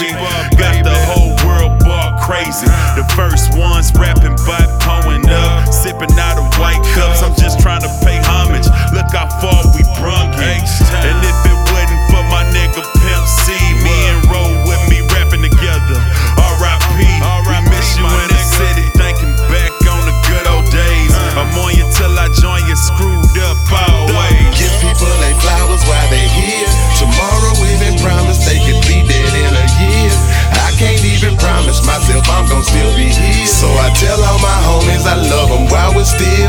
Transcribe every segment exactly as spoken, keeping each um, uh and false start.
baby. Got the whole world bought crazy. The first ones rapping by pulling up, sipping out of white cups. I'm just trying to pay homage. Look how far we brung it. And if it wasn't for my nigga Pimp C, me and Roll with me rapping together. R I P We miss you in the city. Thinking back on the good old days. I'm on you till I join you, screwed up always. Give people they flowers while they here. Tomorrow we been promised they could be dead in a year. I can't even promise myself I'm gon' still be here. So I tell all my homies I love them while we're still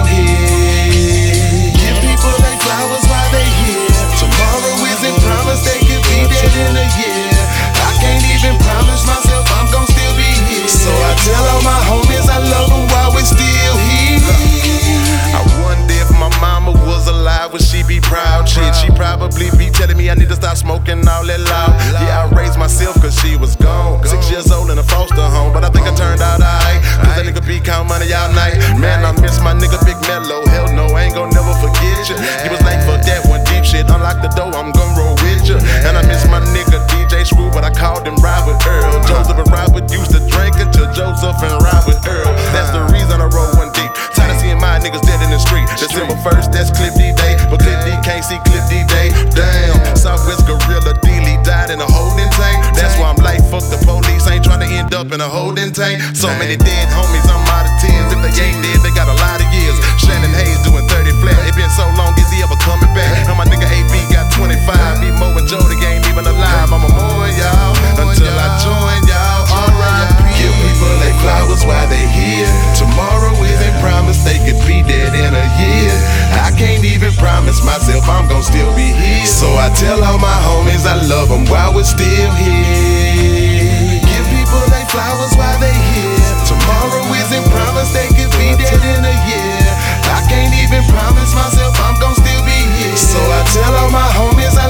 here. Give people they flowers while they here. Tomorrow isn't promised they could be dead in a year. I can't even promise myself I'm gon' still be here. So I tell all my homies I love them while we're still here. I wonder if my mama was alive, would she be proud? Shit, she probably be telling me I need to stop smoking all that loud. Yeah, I raised myself cause she was gone. Six years old in a foster home, but I think I turned out alright. Cause that nigga be count money all night. Man, I miss my nigga Big Mellow. Hell no, I ain't gon' never forget you. He was like, fuck that one deep shit. Unlock the door, I'm gon' roll with you. And I miss my nigga D J Screw, but I called him Robert Earl. Joseph and Robert used to drink until Joseph and Robert Earl. That's the reason I roll one deep. Tired of seeing my niggas dead in the street. December first, that's Cliff D Day. But Cliff D can't see Cliff D Day. Damn, Southwest Gorilla D-Lee died in a holding tank. That's why I'm like, fuck the police. Ain't trying to end up in a holding tank. So many dead homies, I'm out of tears. If they ain't dead, they got a lot of years. Shannon Hayes doing thirty flat. It been so long, is he ever coming back? And my nigga A B got twenty-five. Me, Mo, and Jody ain't even alive. I'm a more y'all until I join y'all. Alright. Give people they flowers while they here. Tomorrow isn't promised they could be dead in a year. I can't even promise myself I'm gon' still be here. So I tell all my homies I love them while we're still here. Give people they flowers while they here. Tomorrow isn't promised they could be dead in a year. I can't even promise myself I'm gon' still be here. So I tell all my homies I